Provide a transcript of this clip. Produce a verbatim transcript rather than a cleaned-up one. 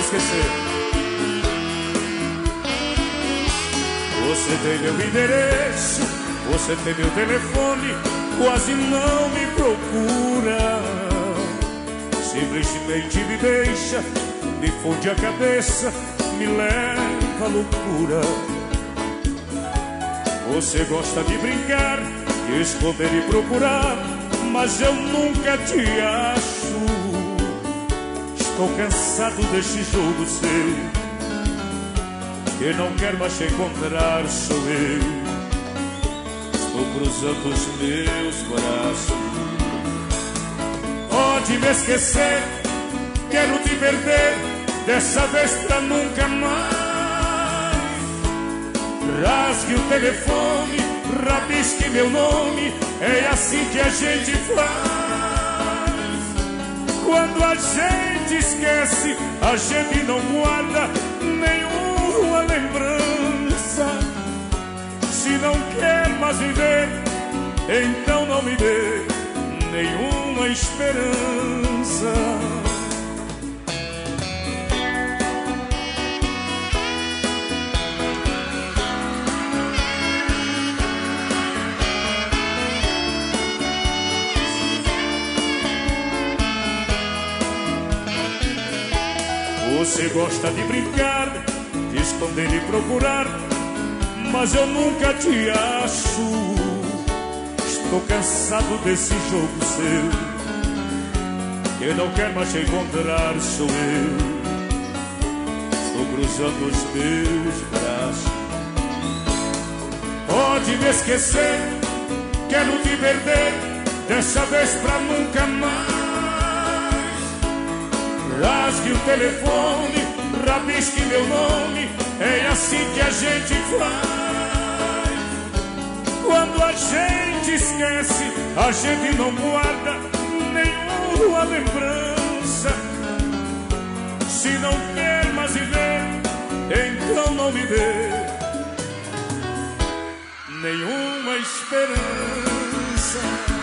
esquecer. Você tem meu endereço, você tem meu telefone, quase não me procura. Simplesmente me deixa, me funde a cabeça, me leva à loucura. Você gosta de brincar, de esconder e procurar, mas eu nunca te acho. Estou cansado deste jogo seu, quem não quer mais te encontrar sou eu. Estou cruzando os meus braços. Pode me esquecer, quero te perder, dessa vez pra nunca mais. Rasgue o telefone, rabisque meu nome, é assim que a gente faz. Quando a gente esquece, a gente não guarda nenhuma lembrança. Se não quer mais viver, então não me dê nenhuma esperança. Você gosta de brincar, de esconder e procurar, mas eu nunca te acho. Estou cansado desse jogo seu, quem não quer mais te encontrar sou eu. Estou cruzando os meus braços. Pode me esquecer, quero te perder, dessa vez pra nunca mais. Rasgue o telefone, rabisque meu nome, é assim que a gente faz. Quando a gente esquece, a gente não guarda nenhuma lembrança. Se não quer mais viver, então não me dê nenhuma esperança.